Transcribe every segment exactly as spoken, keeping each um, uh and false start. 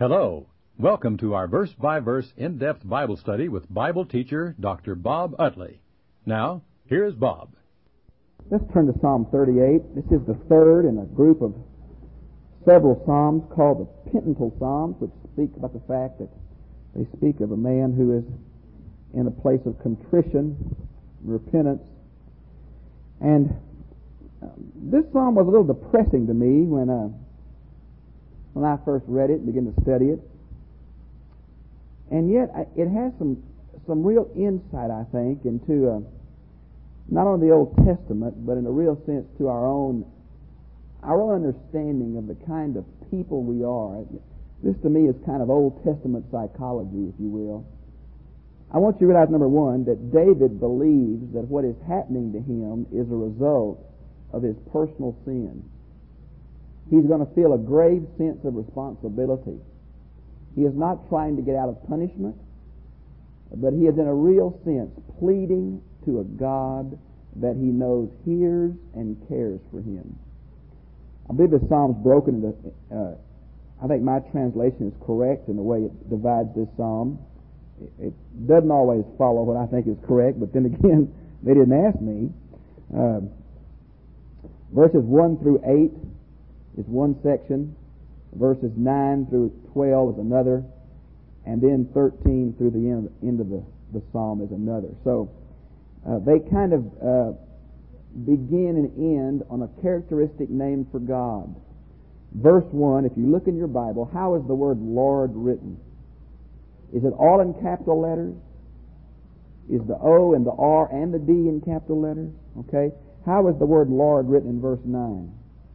Hello. Welcome to our verse-by-verse in-depth Bible study with Bible teacher Doctor Bob Utley. Now, here's Bob. Let's turn to Psalm thirty-eight. This is the third in a group of several psalms called the Pentateuch Psalms, which speak about the fact that they speak of a man who is in a place of contrition, repentance. And uh, this psalm was a little depressing to me when uh, when I first read it and began to study it. And yet I, it has some some real insight, I think, into uh, not only the Old Testament, but in a real sense to our own our own understanding of the kind of people we are. This to me is kind of Old Testament psychology, if you will. I want you to realize, number one, that David believes that what is happening to him is a result of his personal sin. He's going to feel a grave sense of responsibility. He is not trying to get out of punishment, but he is in a real sense pleading to a God that he knows hears and cares for him. I believe the psalm's broken into, uh, I think my translation is correct in the way it divides this psalm. It, it doesn't always follow what I think is correct, but then again, they didn't ask me. Uh, verses one through eight is one section. Verses nine through twelve is another. And then thirteen through the end, end of the, the psalm is another. So uh, they kind of uh, begin and end on a characteristic name for God. Verse one, if you look in your Bible, how is the word Lord written? Is it all in capital letters? Is the O and the R and the D in capital letters? Okay. How is the word Lord written in verse nine?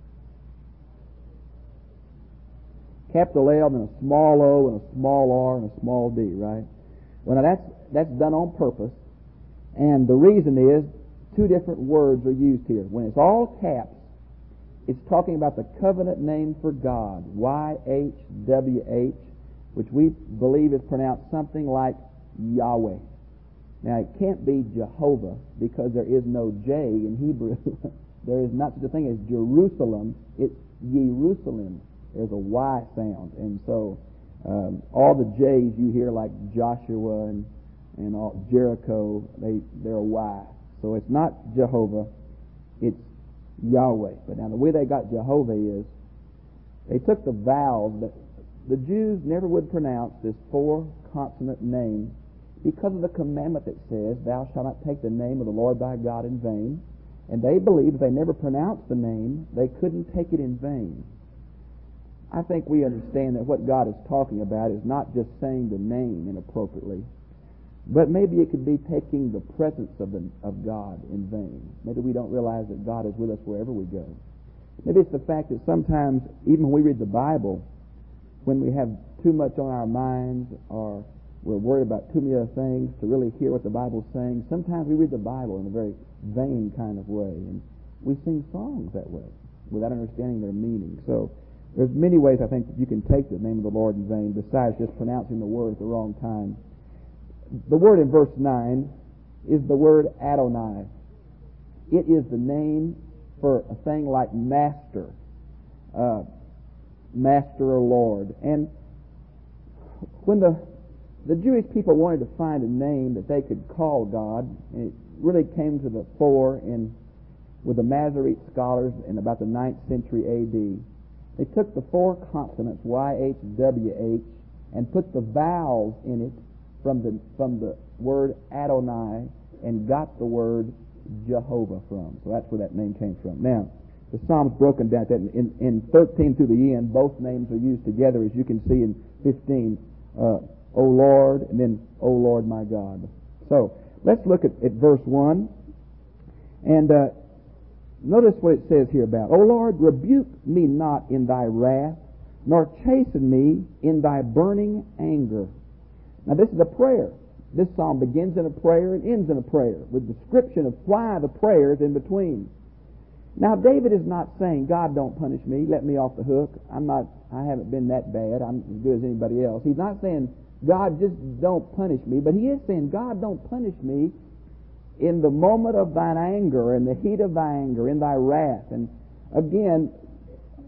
Capital L and a small O and a small R and a small D, right? Well, now that's that's done on purpose, and the reason is two different words are used here. When it's all caps, it's talking about the covenant name for God, Y H W H, which we believe is pronounced something like Yahweh. Now, it can't be Jehovah because there is no J in Hebrew. There is not such a thing as Jerusalem. It's Jerusalem. There's a Y sound. And so um, all the J's you hear, like Joshua and, and all, Jericho, they, they're a Y. So it's not Jehovah. It's Yahweh. But now the way they got Jehovah is they took the vowels that the Jews never would pronounce this four-consonant name because of the commandment that says, thou shalt not take the name of the Lord thy God in vain. And they believed if they never pronounced the name, they couldn't take it in vain. I think we understand that what God is talking about is not just saying the name inappropriately, but maybe it could be taking the presence of, the, of God in vain. Maybe we don't realize that God is with us wherever we go. Maybe it's the fact that sometimes, even when we read the Bible, when we have too much on our minds or we're worried about too many other things to really hear what the Bible's saying, sometimes we read the Bible in a very vain kind of way, and we sing songs that way without understanding their meaning. So there's many ways I think that you can take the name of the Lord in vain besides just pronouncing the word at the wrong time. The word in verse nine is the word Adonai. It is the name for a thing like master, uh, master or Lord. And when the the Jewish people wanted to find a name that they could call God, and it really came to the fore in with the Masoretic scholars in about the ninth century A D. They took the four consonants Y H W H and put the vowels in it from the from the word Adonai and got the word Jehovah from. So that's where that name came from. Now, the Psalm's broken down that in, in thirteen through the end, both names are used together, as you can see in fifteen. Uh, O Lord, and then O Lord my God. So let's look at, at verse one, and uh, notice what it says here about, O Lord, rebuke me not in thy wrath, nor chasten me in thy burning anger. Now this is a prayer. This psalm begins in a prayer and ends in a prayer, with description of why the prayer is in between. Now David is not saying, God, don't punish me, let me off the hook. I'm not, I haven't been that bad, I'm as good as anybody else. He's not saying, God, just don't punish me. But he is saying, God, don't punish me in the moment of thine anger, in the heat of thy anger, in thy wrath. And again,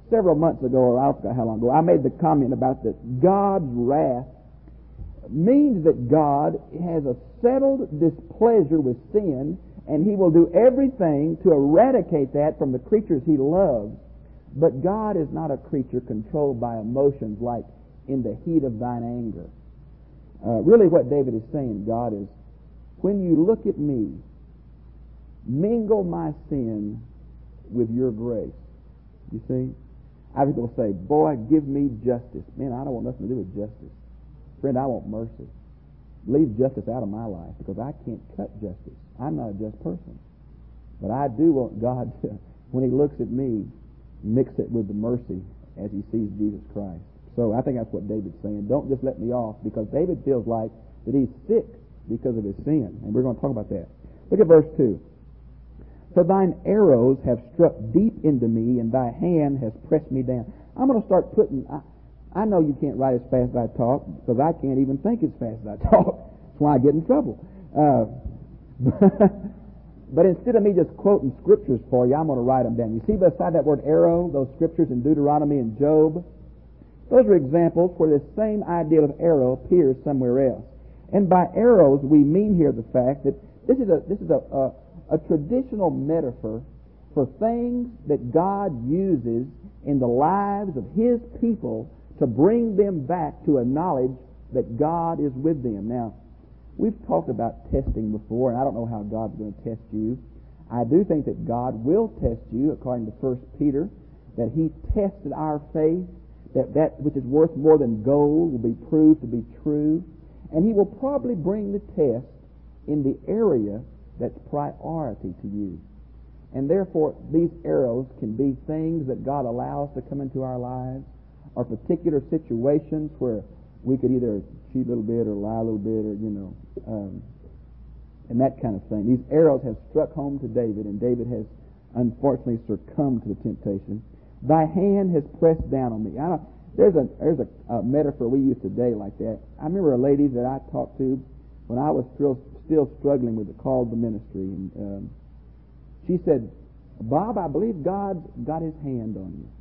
several months ago, or I forgot how long ago, I made the comment about that God's wrath means that God has a settled displeasure with sin, and He will do everything to eradicate that from the creatures He loves. But God is not a creature controlled by emotions like in the heat of thine anger. Uh, really what David is saying, God, is, when you look at me, mingle my sin with your grace. You see? I was going to say, boy, give me justice. Man, I don't want nothing to do with justice. Friend, I want mercy. Leave justice out of my life because I can't cut justice. I'm not a just person. But I do want God to, when He looks at me, mix it with the mercy as He sees Jesus Christ. So I think that's what David's saying. Don't just let me off, because David feels like that he's sick because of his sin. And we're going to talk about that. Look at verse two. For thine arrows have struck deep into me, and thy hand has pressed me down. I'm going to start putting... I, I know you can't write as fast as I talk, because I can't even think as fast as I talk. That's why I get in trouble. Uh, but instead of me just quoting scriptures for you, I'm going to write them down. You see beside that word arrow, those scriptures in Deuteronomy and Job? Those are examples where the same idea of arrow appears somewhere else. And by arrows, we mean here the fact that this is a this is a, a, a traditional metaphor for things that God uses in the lives of His people to bring them back to a knowledge that God is with them. Now, we've talked about testing before, and I don't know how God's going to test you. I do think that God will test you, according to First Peter, that He tested our faith, that that which is worth more than gold will be proved to be true, and He will probably bring the test in the area that's priority to you. And therefore, these arrows can be things that God allows to come into our lives, or particular situations where we could either cheat a little bit or lie a little bit, or, you know, um, and that kind of thing. These arrows have struck home to David, and David has unfortunately succumbed to the temptation. Thy hand has pressed down on me. I don't, there's a there's a, a metaphor we use today like that. I remember a lady that I talked to when I was still still struggling with the call of the ministry, and um, she said, "Bob, I believe God got His hand on you."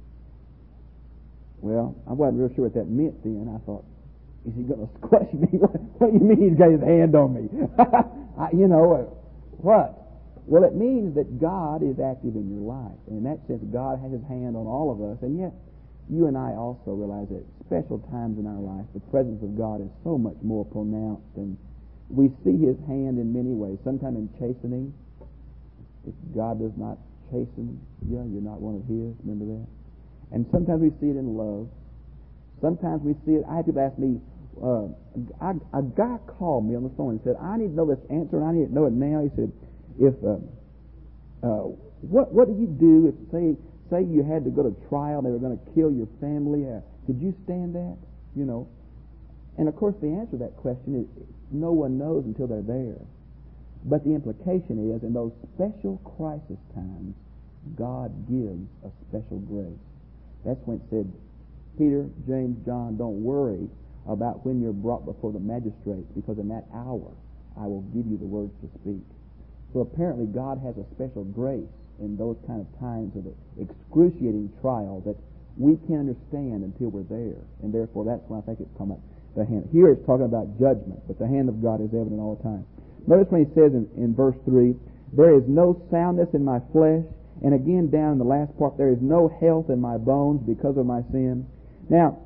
Well, I wasn't real sure what that meant then. I thought, is He going to squash me? What, what do you mean He's got His hand on me? I, you know, uh, what? Well, it means that God is active in your life. And in that sense, God has His hand on all of us. And yet, you and I also realize that special times in our life, the presence of God is so much more pronounced. And we see His hand in many ways. Sometimes in chastening. If God does not chasten you, you're not one of His. Remember that? And sometimes we see it in love. Sometimes we see it... I had people ask me, uh, I, a guy called me on the phone and said, I need to know this answer, and I need to know it now. He said, if uh, uh, what what do you do if, say, say you had to go to trial and they were going to kill your family? Uh, could you stand that? You know? And, of course, the answer to that question is no one knows until they're there. But the implication is, in those special crisis times, God gives a special grace. That's when it said, Peter, James, John, don't worry about when you're brought before the magistrates, because in that hour I will give you the words to speak. So apparently God has a special grace in those kind of times of excruciating trial that we can't understand until we're there. And therefore that's why I think it's talking about the hand. Here it's talking about judgment, but the hand of God is evident all the time. Notice when he says in, in verse three, there is no soundness in my flesh. And again, down in the last part, there is no health in my bones because of my sin. Now,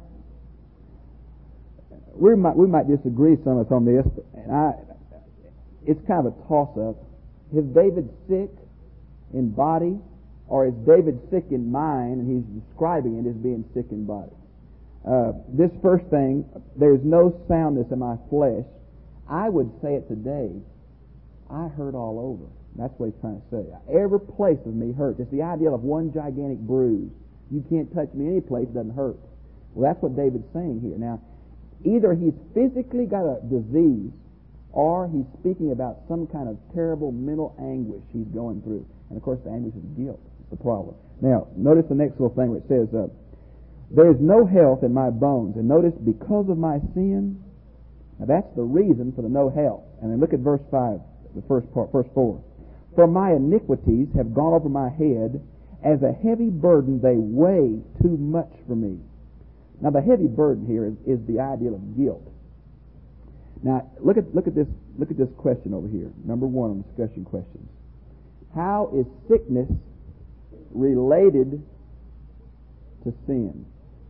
we might we might disagree some of us on this, and I, it's kind of a toss-up. Is David sick in body, or is David sick in mind, and he's describing it as being sick in body? Uh, this first thing, there's no soundness in my flesh. I would say it today, I hurt all over. That's what he's trying to say. Every place of me hurts. It's the idea of one gigantic bruise. You can't touch me any place that doesn't hurt. Well, that's what David's saying here. Now, either he's physically got a disease, or he's speaking about some kind of terrible mental anguish he's going through. And, of course, the anguish is guilt. It's the problem. Now, notice the next little thing where it says, uh, there is no health in my bones. And notice, because of my sin. Now, that's the reason for the no health. And then look at verse five, the first part, verse four. For my iniquities have gone over my head, As a heavy burden, they weigh too much for me. Now, the heavy burden here is, is the idea of guilt. Now, look at look at this look at this question over here. Number one on discussion questions. How is sickness related to sin?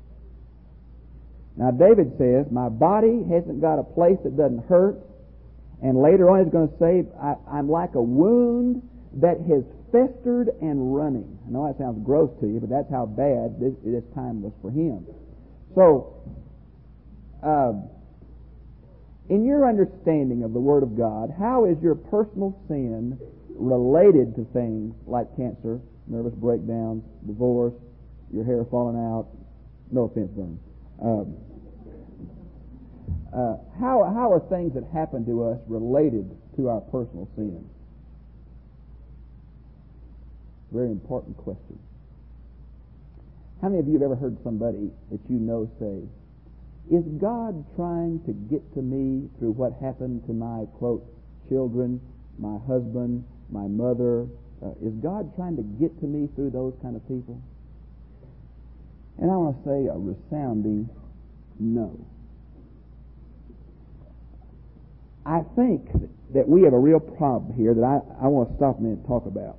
Now, David says, my body hasn't got a place that doesn't hurt. And later on he's going to say, I, I'm like a wound that has festered and running. I know that sounds gross to you, but that's how bad this, this time was for him. So, uh, in your understanding of the Word of God, how is your personal sin related to things like cancer, nervous breakdowns, divorce, your hair falling out? No offense, Vern. Um, uh, how how are things that happen to us related to our personal sin? Very important question. How many of you have ever heard somebody that you know say, is God trying to get to me through what happened to my, quote, children, my husband, my mother? Uh, is God trying to get to me through those kind of people? And I want to say a resounding no. I think that we have a real problem here that I, I want to stop a minute and talk about.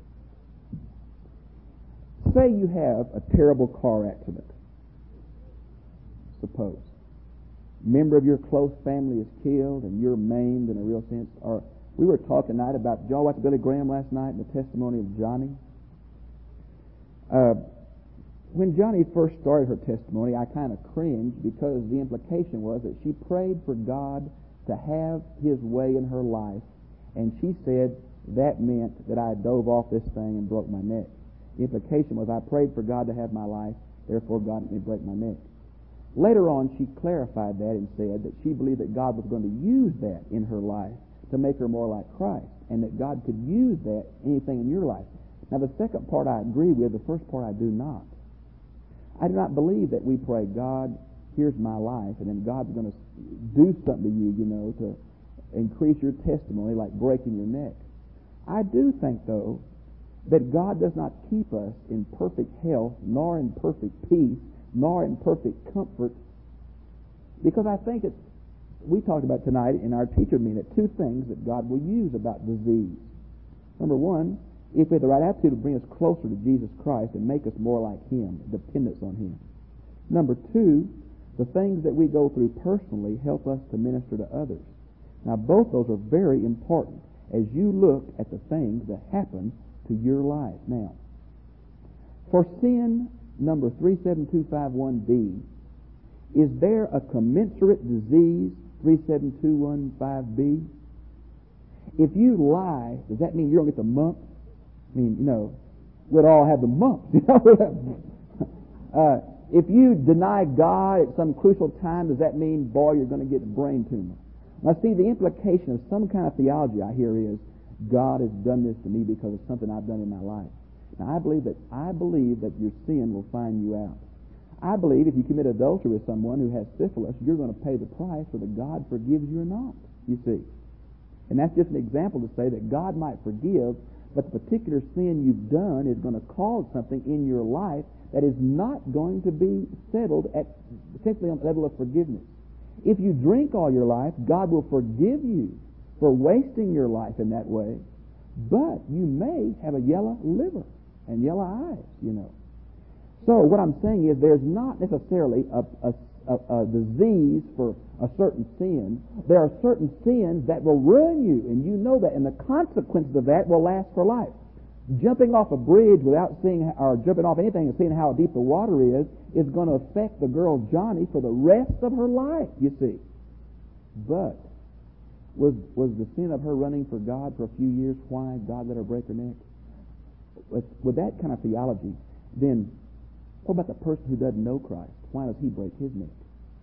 Say you have a terrible car accident. Suppose. A member of your close family is killed and you're maimed in a real sense. Or we were talking tonight about, did y'all watch Billy Graham last night and the testimony of Johnny? Uh, when Johnny first started her testimony, I kind of cringed because the implication was that she prayed for God to have His way in her life, and she said that meant that I dove off this thing and broke my neck. The implication was I prayed for God to have my life, therefore God let me break my neck. Later on, she clarified that and said that she believed that God was going to use that in her life to make her more like Christ, and that God could use that, anything in your life. Now, the second part I agree with, the first part I do not. I do not believe that we pray, God, here's my life, and then God's going to do something to you, you know, to increase your testimony like breaking your neck. I do think, though, that God does not keep us in perfect health, nor in perfect peace, nor in perfect comfort, because I think that we talked about tonight in our teacher meeting two things that God will use about disease. Number one, if we have the right attitude, to bring us closer to Jesus Christ and make us more like Him, dependence on Him. Number two, the things that we go through personally help us to minister to others. Now, both those are very important as you look at the things that happen to your life. Now, for sin number three seven two five one B, is there a commensurate disease, three seven two one five B? If you lie, does that mean you don't get the mumps? I mean, you know, we'd all have the mumps. You know? uh, if you deny God at some crucial time, does that mean, boy, you're going to get a brain tumor? Now, see, the implication of some kind of theology I hear is, God has done this to me because of something I've done in my life. Now, I believe that I believe that your sin will find you out. I believe if you commit adultery with someone who has syphilis, you're going to pay the price whether God forgives you or not, you see. And that's just an example to say that God might forgive, but the particular sin you've done is going to cause something in your life that is not going to be settled at essentially on the level of forgiveness. If you drink all your life, God will forgive you for wasting your life in that way, but you may have a yellow liver and yellow eyes, you know. So what I'm saying is there's not necessarily a, a, a, a disease for a certain sin. There are certain sins that will ruin you, and you know that, and the consequences of that will last for life. Jumping off a bridge without seeing, or jumping off anything and seeing how deep the water is, is going to affect the girl Johnny for the rest of her life, you see. But was was the sin of her running for God for a few years why God let her break her neck? With, with that kind of theology, then what about the person who doesn't know Christ? Why does he break his neck?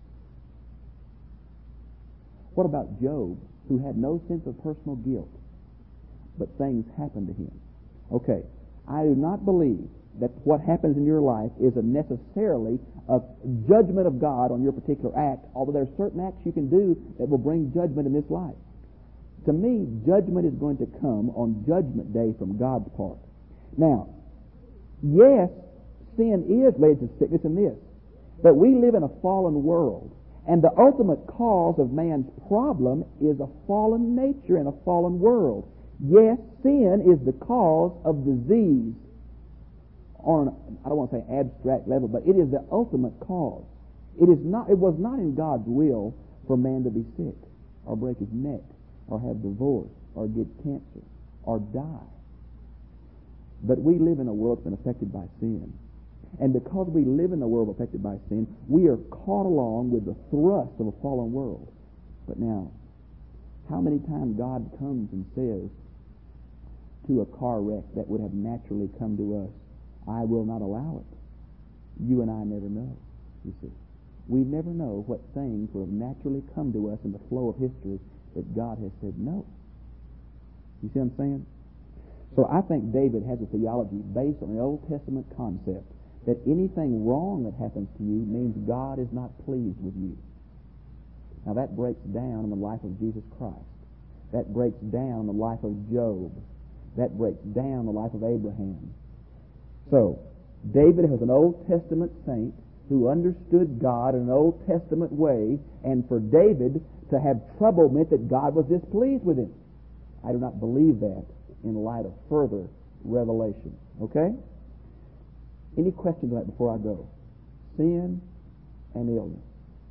What about Job, who had no sense of personal guilt, but things happened to him? Okay, I do not believe that what happens in your life is a necessarily a judgment of God on your particular act, although there are certain acts you can do that will bring judgment in this life. To me, judgment is going to come on Judgment Day from God's part. Now, Yes, sin is led to sickness in this. But we live in a fallen world. And the ultimate cause of man's problem is a fallen nature and a fallen world. Yes, sin is the cause of disease on, I don't want to say abstract level, but it is the ultimate cause. It is not. It was not in God's will for man to be sick, or break his neck, or have divorce, or get cancer, or die. But we live in a world that's been affected by sin. And because we live in a world affected by sin, we are caught along with the thrust of a fallen world. But now, how many times God comes and says to a car wreck that would have naturally come to us, I will not allow it. You and I never know, you see. We never know what things will have naturally come to us in the flow of history that God has said no. You see what I'm saying? So I think David has a theology based on the Old Testament concept that anything wrong that happens to you means God is not pleased with you. Now that breaks down in the life of Jesus Christ. That breaks down the life of Job. That breaks down the life of Abraham. So, David was an Old Testament saint who understood God in an Old Testament way, and for David to have trouble meant that God was displeased with him. I do not believe that in light of further revelation. Okay? Any questions on that before I go? Sin and illness.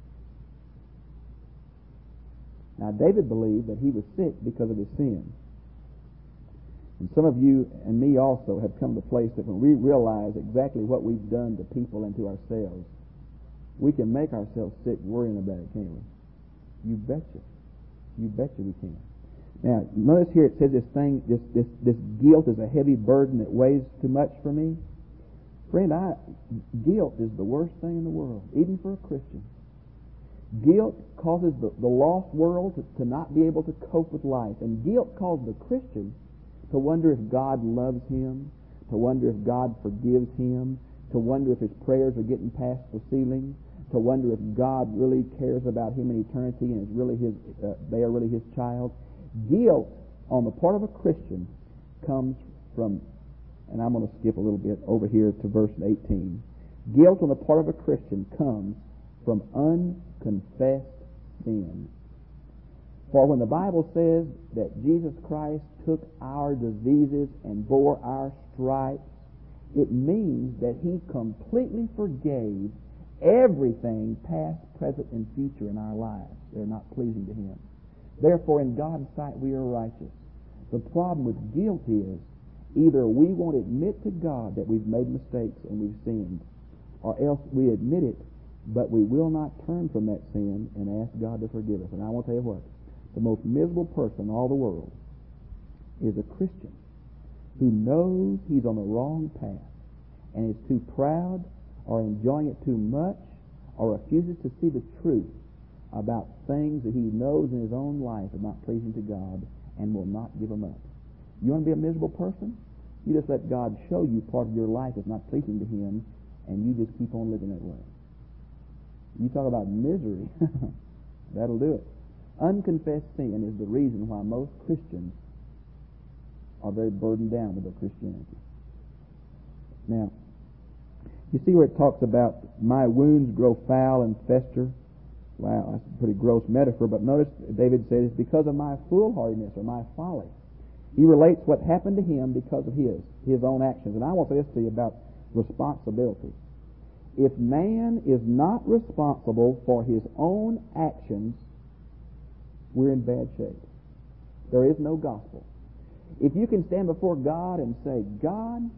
Now, David believed that he was sick because of his sin. And some of you and me also have come to a place that when we realize exactly what we've done to people and to ourselves, we can make ourselves sick worrying about it, can't we? You betcha. You betcha we can. Now, notice here it says this thing, this, this, this guilt is a heavy burden that weighs too much for me. Friend, I, guilt is the worst thing in the world, even for a Christian. Guilt causes the, the lost world to, to not be able to cope with life. And guilt causes the Christian to wonder if God loves him, to wonder if God forgives him, to wonder if his prayers are getting past the ceiling, to wonder if God really cares about him in eternity and is really his, uh, they are really his child. Guilt on the part of a Christian comes from, and I'm going to skip a little bit over here to verse eighteen. Guilt on the part of a Christian comes from unconfessed sin. For when the Bible says that Jesus Christ took our diseases and bore our stripes, it means that he completely forgave everything past, present, and future in our lives. They're not pleasing to him. Therefore, in God's sight, we are righteous. The problem with guilt is either we won't admit to God that we've made mistakes and we've sinned, or else we admit it, but we will not turn from that sin and ask God to forgive us. And I want to tell you what, the most miserable person in all the world is a Christian who knows he's on the wrong path and is too proud or enjoying it too much or refuses to see the truth about things that he knows in his own life are not pleasing to God and will not give them up. You want to be a miserable person? You just let God show you part of your life is not pleasing to him, and you just keep on living that way. You talk about misery, that'll do it. Unconfessed sin is the reason why most Christians are very burdened down with their Christianity. Now, you see where it talks about my wounds grow foul and fester? Wow, that's a pretty gross metaphor, but notice David said it's because of my foolhardiness or my folly. He relates what happened to him because of his, his own actions. And I want to say this to you about responsibility. If man is not responsible for his own actions, we're in bad shape. There is no gospel. If you can stand before God and say, God,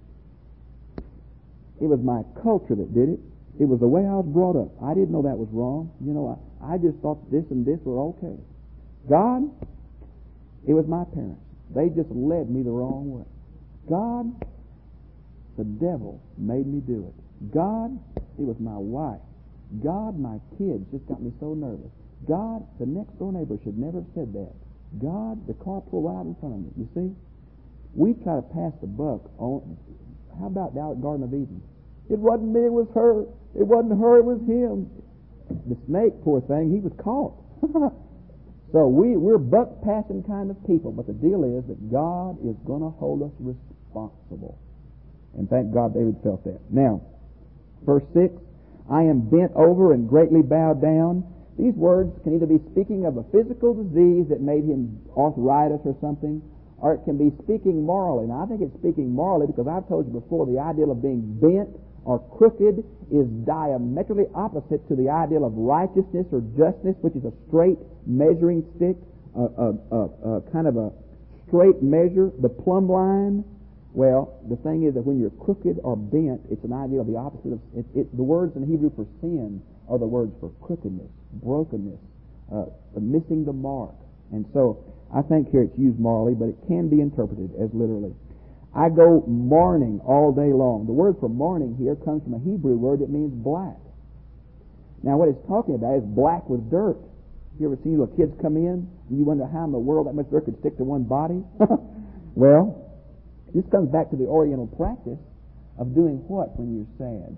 it was my culture that did it. It was the way I was brought up. I didn't know that was wrong. You know, I, I just thought this and this were okay. God, it was my parents. They just led me the wrong way. God, the devil made me do it. God, it was my wife. God, my kids just got me so nervous. God, the next door neighbor should never have said that. God, the car pulled right out in front of me. You see? We try to pass the buck on. How about down at Garden of Eden? It wasn't me, it was her. It wasn't her, it was him. The snake, poor thing, he was caught. So we, we're buck-passing kind of people, but the deal is that God is going to hold us responsible. And thank God David felt that. Now, verse six, I am bent over and greatly bowed down. These words can either be speaking of a physical disease that made him arthritis or something, or it can be speaking morally. Now, I think it's speaking morally because I've told you before the ideal of being bent or crooked is diametrically opposite to the ideal of righteousness or justness, which is a straight measuring stick, a, a, a, a kind of a straight measure, the plumb line. Well, the thing is that when you're crooked or bent, it's an ideal of the opposite of it. it the words in Hebrew for sin are the words for crookedness, brokenness, uh, missing the mark. And so I think here it's used morally, but it can be interpreted as literally. I go mourning all day long. The word for mourning here comes from a Hebrew word that means black. Now what it's talking about is black with dirt. You ever seen little kids come in and you wonder how in the world that much dirt could stick to one body? Well, this comes back to the Oriental practice of doing what when you're sad?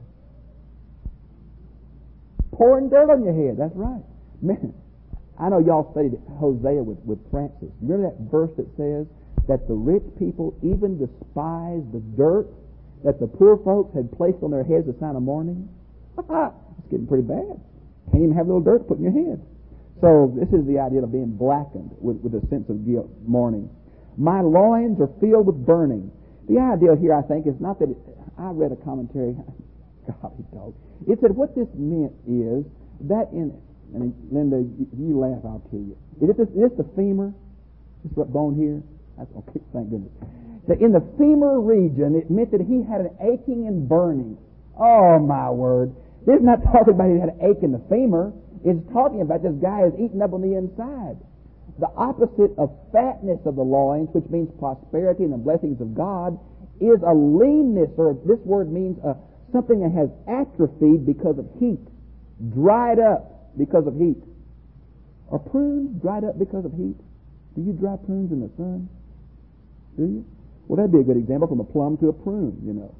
Pouring dirt on your head. That's right. Man, I know y'all studied Hosea with, with Francis. Remember that verse that says that the rich people even despise the dirt that the poor folks had placed on their heads as a sign of mourning? It's getting pretty bad. Can't even have a little dirt put in your head. So this is the idea of being blackened with, with a sense of guilt, mourning. My loins are filled with burning. The idea here, I think, is not that it, I read a commentary. Golly dog. It said what this meant is that in, and Linda, if you laugh, I'll kill you. Is it this, is this the femur? This bone here? That's okay, thank goodness. That in the femur region, it meant that he had an aching and burning. Oh, my word. This is not talking about he had an ache in the femur. It's talking about this guy is eaten up on the inside. The opposite of fatness of the loins, which means prosperity and the blessings of God, is a leanness, or this word means uh, something that has atrophied because of heat, dried up because of heat. Are prunes dried up because of heat? Do you dry prunes in the sun? Do you? Well, that'd be a good example from a plum to a prune, you know.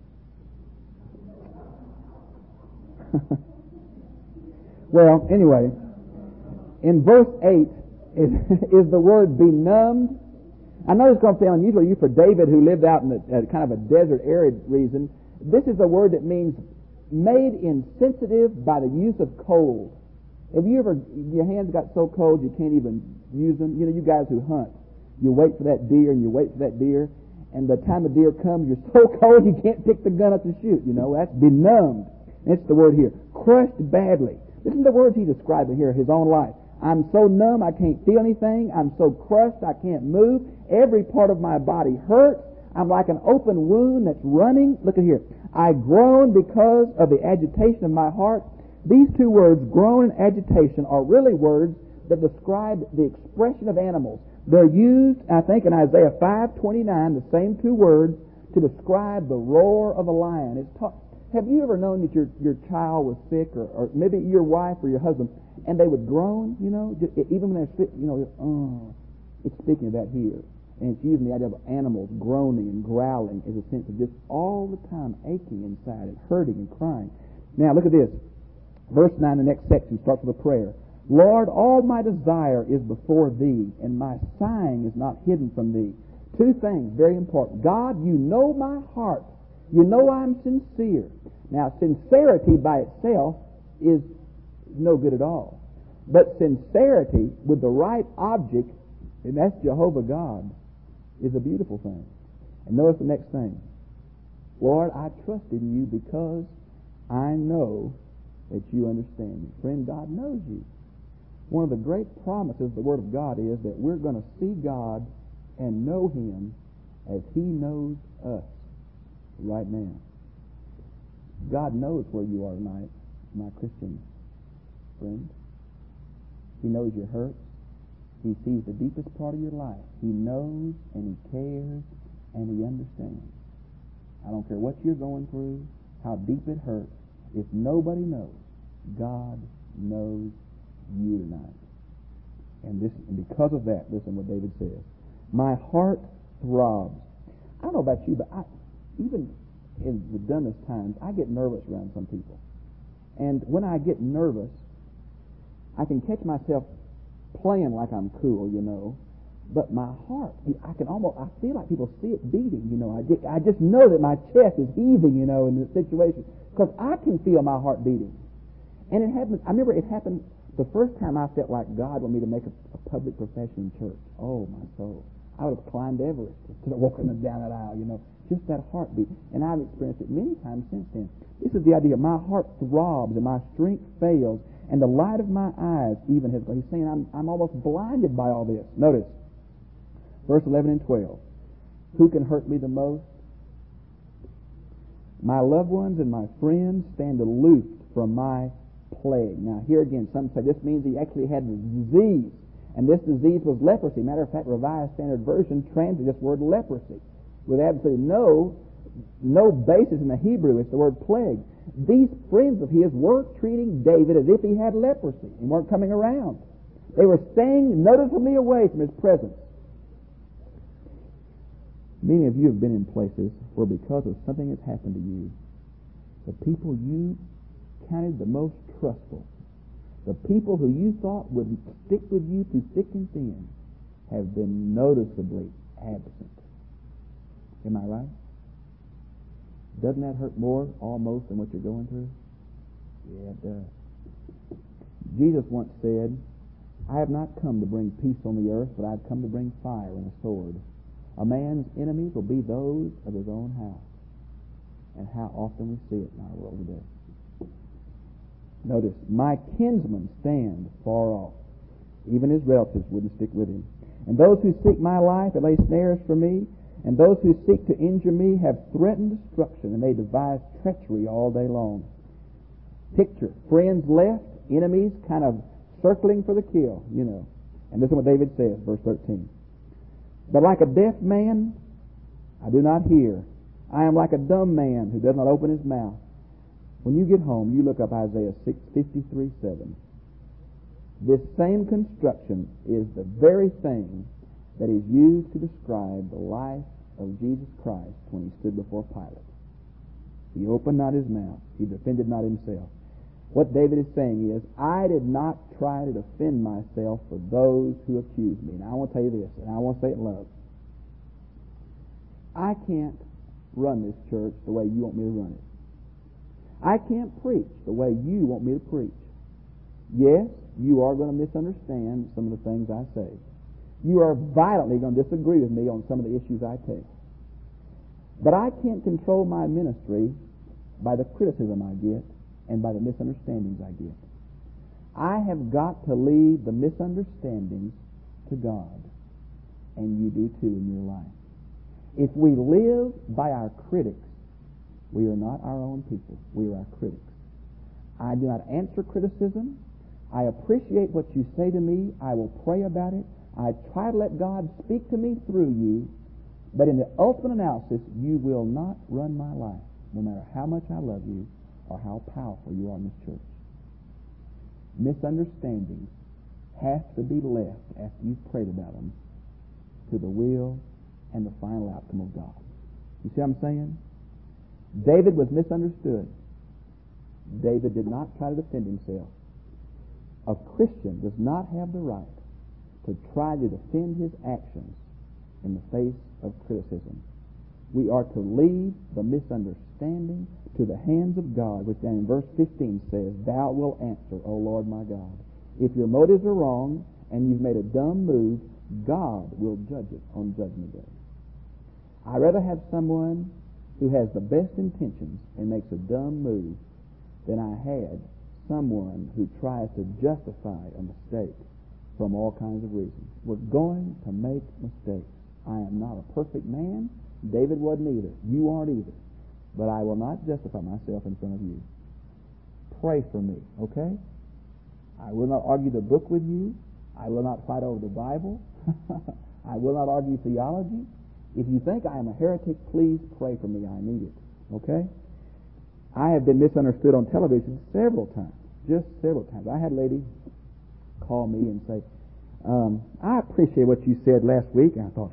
Well, anyway, in verse eight is, is the word benumbed. I know it's going to sound unusual to you for David, who lived out in the, uh, kind of a desert, arid region. This is a word that means made insensitive by the use of cold. Have you ever, your hands got so cold you can't even use them? You know, you guys who hunt, you wait for that deer and you wait for that deer, and by the time the deer comes, you're so cold you can't pick the gun up to shoot. You know, that's benumbed. That's the word here. Crushed badly. Listen to the words he described here, his own life. I'm so numb I can't feel anything. I'm so crushed I can't move. Every part of my body hurts. I'm like an open wound that's running. Look at here. I groan because of the agitation of my heart. These two words, groan and agitation, are really words that describe the expression of animals. They're used, I think, in Isaiah five twenty-nine, the same two words, to describe the roar of a lion. It's ta- Have you ever known that your, your child was sick, or, or maybe your wife or your husband, and they would groan, you know, just, even when they're sick, you know, oh, it's speaking of that here. And it's using the idea of animals groaning and growling as a sense of just all the time aching inside and hurting and crying. Now, look at this. Verse nine, the next section, starts with a prayer. Lord, all my desire is before Thee, and my sighing is not hidden from Thee. Two things, very important. God, You know my heart. You know I'm sincere. Now, sincerity by itself is no good at all. But sincerity with the right object, and that's Jehovah God, is a beautiful thing. And notice the next thing. Lord, I trust in You because I know that You understand me. Friend, God knows you. One of the great promises of the Word of God is that we're going to see God and know Him as He knows us right now. God knows where you are tonight, my Christian friend. He knows your hurts. He sees the deepest part of your life. He knows and He cares and He understands. I don't care what you're going through, how deep it hurts. If nobody knows, God knows you tonight. And this, and because of that, listen what David says. My heart throbs. I don't know about you, but I, even in the dumbest times, I get nervous around some people. And when I get nervous, I can catch myself playing like I'm cool, you know. but my heart, I can almost, I feel like people see it beating, you know. I just, I just know that my chest is heaving, you know, in the situation. Because I can feel my heart beating. And it happened, I remember it happened the first time I felt like God wanted me to make a, a public profession in church. Oh, my soul. I would have climbed Everest instead of walking down that aisle, you know. Just that heartbeat. And I've experienced it many times since then. This is the idea. My heart throbs and my strength fails and the light of my eyes even has gone. He's saying I'm, I'm almost blinded by all this. Notice, verse eleven and twelve. Who can hurt me the most? My loved ones and my friends stand aloof from my plague. Now here again, some say this means he actually had a disease. And this disease was leprosy. Matter of fact, Revised Standard Version translates this word leprosy with absolutely no no basis in the Hebrew. It's the word plague. These friends of his were treating David as if he had leprosy and weren't coming around. They were staying noticeably away from his presence. Many of you have been in places where because of something that's happened to you, the people you counted the most trustful, the people who you thought would stick with you through thick and thin, have been noticeably absent. Am I right? Doesn't that hurt more almost than what you're going through? Yeah, it does. Jesus once said, I have not come to bring peace on the earth, but I've come to bring fire and a sword. A man's enemies will be those of his own house. And how often we see it in our world today. Notice, my kinsmen stand far off. Even his relatives wouldn't stick with him. And those who seek my life have laid snares for me. And those who seek to injure me have threatened destruction, and they devise treachery all day long. Picture, friends left, enemies kind of circling for the kill, you know. And this is what David says, verse thirteen. But like a deaf man, I do not hear. I am like a dumb man who does not open his mouth. When you get home, you look up Isaiah six fifty-three seven. This same construction is the very thing that is used to describe the life of Jesus Christ when he stood before Pilate. He opened not his mouth. He defended not himself. What David is saying is, I did not try to defend myself for those who accused me. Now I want to tell you this, and I want to say it in love. I can't run this church the way you want me to run it. I can't preach the way you want me to preach. Yes, you are going to misunderstand some of the things I say. You are violently going to disagree with me on some of the issues I take. But I can't control my ministry by the criticism I get and by the misunderstandings I get. I have got to leave the misunderstandings to God. And you do too in your life. If we live by our critics, we are not our own people. We are our critics. I do not answer criticism. I appreciate what you say to me. I will pray about it. I try to let God speak to me through you, but in the ultimate analysis, you will not run my life, no matter how much I love you or how powerful you are in this church. Misunderstandings have to be left after you've prayed about them to the will and the final outcome of God. You see what I'm saying? David was misunderstood. David did not try to defend himself. A Christian does not have the right to try to defend his actions in the face of criticism. We are to leave the misunderstanding to the hands of God, which then in verse fifteen says, Thou wilt answer, O Lord my God. If your motives are wrong and you've made a dumb move, God will judge it on Judgment Day. I'd rather have someone who has the best intentions and makes a dumb move than I had someone who tries to justify a mistake from all kinds of reasons. We're going to make mistakes. I am not a perfect man. David wasn't either. You aren't either. But I will not justify myself in front of you. Pray for me, okay? I will not argue the book with you. I will not fight over the Bible. I will not argue theology. If you think I am a heretic, please pray for me. I need it, okay? I have been misunderstood on television several times, just several times. I had a lady call me and say, um, I appreciate what you said last week. And I thought,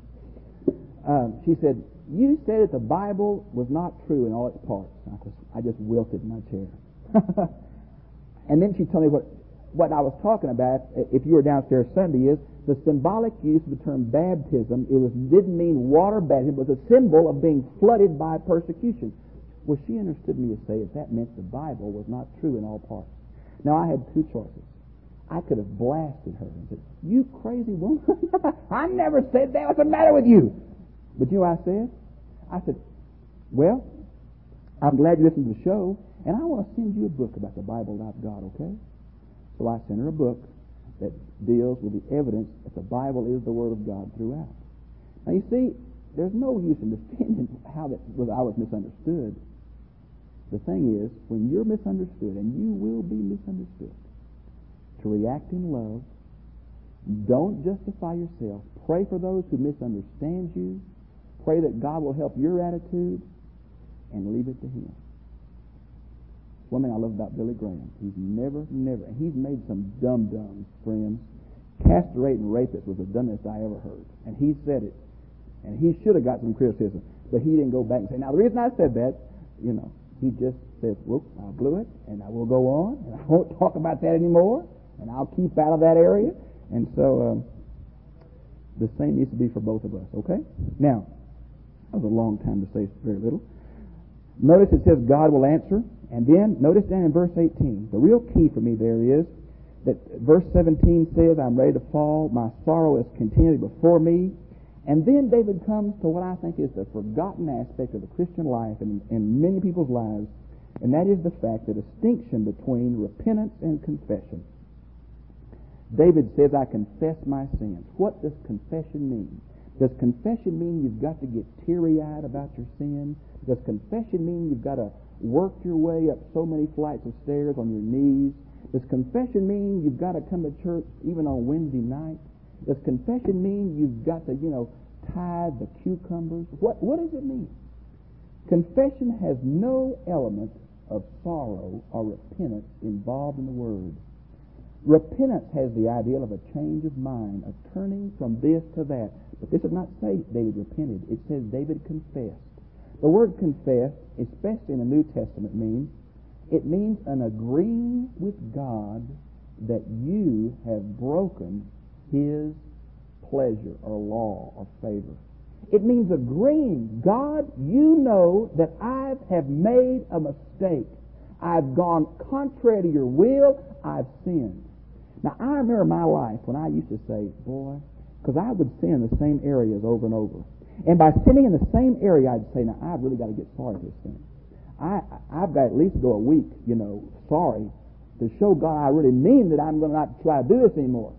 um, she said, you said that the Bible was not true in all its parts. I just, I just wilted in my chair. And then she told me what, what I was talking about, if you were downstairs Sunday, is the symbolic use of the term baptism. It was didn't mean water baptism. It was a symbol of being flooded by persecution. Well, she understood me to say that that meant the Bible was not true in all parts. Now, I had two choices. I could have blasted her and said, "You crazy woman, I never said that. What's the matter with you?" But you know what I said? I said, "Well, I'm glad you listened to the show, and I want to send you a book about the Bible about God, okay?" So I sent her a book that deals with the evidence that the Bible is the Word of God throughout. Now, you see, there's no use in defending how that was, I was misunderstood. The thing is, when you're misunderstood, and you will be misunderstood, to react in love, don't justify yourself. Pray for those who misunderstand you. Pray that God will help your attitude, and leave it to Him. One thing I love about Billy Graham, he's never, never, and he's made some dum-dums, friends. Castrating rapists was the dumbest I ever heard. And he said it. And he should have got some criticism. But he didn't go back and say, "Now, the reason I said that," you know, he just says, "Whoop, I blew it, and I will go on, and I won't talk about that anymore, and I'll keep out of that area." And so, um, the same needs to be for both of us, okay? Now, that was a long time to say very little. Notice it says God will answer. And then, notice down in verse eighteen, the real key for me there is that verse seventeen says, "I'm ready to fall. My sorrow is continually before me." And then David comes to what I think is the forgotten aspect of the Christian life and in many people's lives, and that is the fact, the distinction between repentance and confession. David says, "I confess my sins." What does confession mean? Does confession mean you've got to get teary-eyed about your sin? Does confession mean you've got to work your way up so many flights of stairs on your knees? Does confession mean you've got to come to church even on Wednesday night? Does confession mean you've got to, you know, tithe the cucumbers? What, what does it mean? Confession has no element of sorrow or repentance involved in the word. Repentance has the ideal of a change of mind, a turning from this to that. But this does not say David repented. It says David confessed. The word confess, especially in the New Testament, means it means an agreeing with God that you have broken His pleasure or law or favor. It means agreeing, "God, you know that I have made a mistake. I've gone contrary to your will. I've sinned." Now, I remember my life when I used to say, boy, because I would sin in the same areas over and over. And by sinning in the same area, I'd say, "Now, I've really got to get sorry for this sin. I, I've got to at least go a week, you know, sorry, to show God I really mean that I'm going to not try to do this anymore."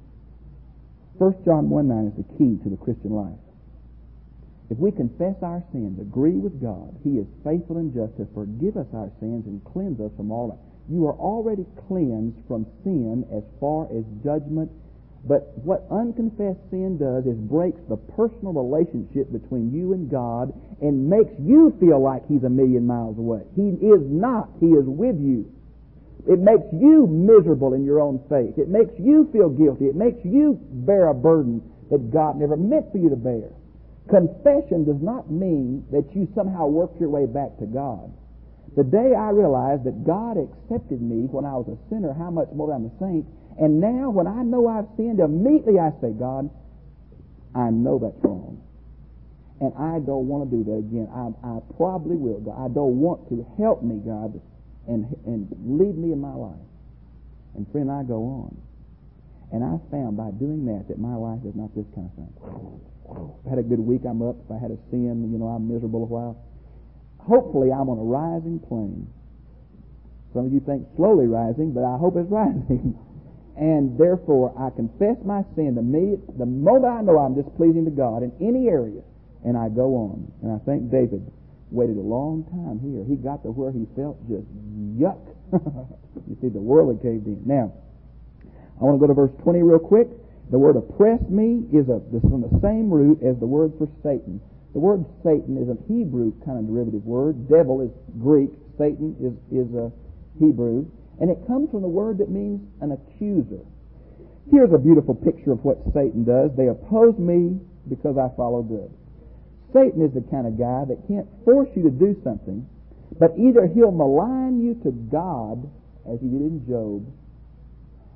First John one nine is the key to the Christian life. If we confess our sins, agree with God, He is faithful and just to forgive us our sins and cleanse us from all that. You are already cleansed from sin as far as judgment. But what unconfessed sin does is breaks the personal relationship between you and God and makes you feel like He's a million miles away. He is not. He is with you. It makes you miserable in your own faith. It makes you feel guilty. It makes you bear a burden that God never meant for you to bear. Confession does not mean that you somehow work your way back to God. The day I realized that God accepted me when I was a sinner, how much more I'm a saint. And now when I know I've sinned, immediately I say, "God, I know that's wrong. And I don't want to do that again. I, I probably will, God. I don't want to. Help me, God, and, and lead me in my life." And friend, I go on. And I found by doing that that my life is not this kind of thing. If I had a good week, I'm up. If I had a sin, you know, I'm miserable a while. Hopefully I'm on a rising plane. Some of you think slowly rising, but I hope it's rising. And therefore, I confess my sin to me the moment I know I'm displeasing to God in any area, and I go on. And I think David waited a long time here. He got to where he felt just yuck. You see, the world had caved in. Now, I want to go to verse twenty real quick. The word oppress me is a, this is from the same root as the word for Satan. The word Satan is a Hebrew kind of derivative word. Devil is Greek. Satan is, is a Hebrew. And it comes from the word that means an accuser. Here's a beautiful picture of what Satan does. They oppose me because I follow good. Satan is the kind of guy that can't force you to do something, but either he'll malign you to God, as he did in Job,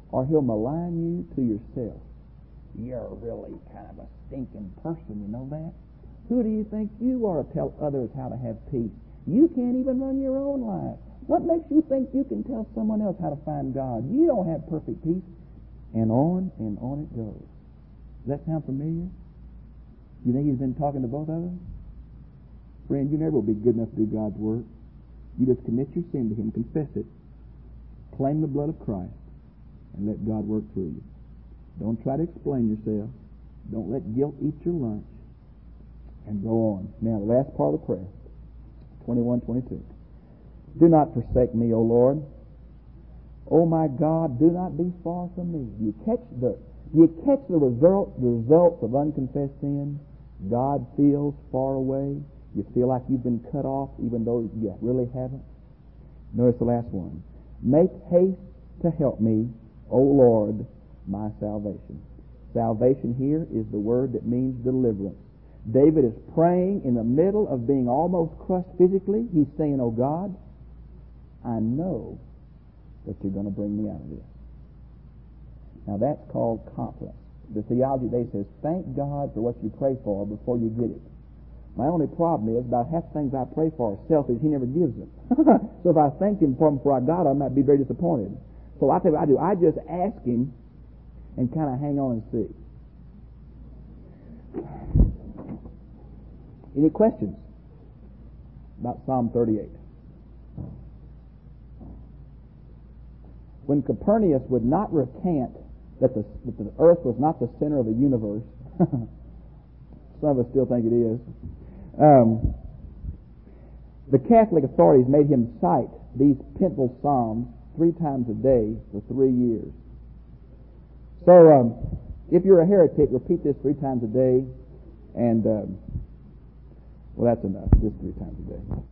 or he'll malign you to yourself. You're really kind of a stinking person, you know that? Who do you think you are to tell others how to have peace? You can't even run your own life. What makes you think you can tell someone else how to find God? You don't have perfect peace. And on and on it goes. Does that sound familiar? You think he's been talking to both of us? Friend, you never will be good enough to do God's work. You just commit your sin to him, confess it, claim the blood of Christ, and let God work through you. Don't try to explain yourself. Don't let guilt eat your lunch. And go on. Now, the last part of the prayer, twenty-one twenty-two. Do not forsake me, O Lord. O my God, do not be far from me. You catch the you catch the result the results of unconfessed sin. God feels far away. You feel like you've been cut off, even though you really haven't. Notice the last one. Make haste to help me, O Lord, my salvation. Salvation here is the word that means deliverance. David is praying in the middle of being almost crushed physically. He's saying, oh God, I know that you're going to bring me out of this. Now that's called confidence. The theology today says, thank God for what you pray for before you get it. My only problem is about half the things I pray for are selfish. He never gives them. So if I thanked him for them before I got them, I might be very disappointed. So I tell you what I do. I just ask him and kind of hang on and see. Any questions about Psalm thirty-eight? When Copernicus would not recant that the, that the earth was not the center of the universe, some of us still think it is, um, the Catholic authorities made him cite these pental psalms three times a day for three years. So um, if you're a heretic, repeat this three times a day, and um, well, that's enough, just three times a day.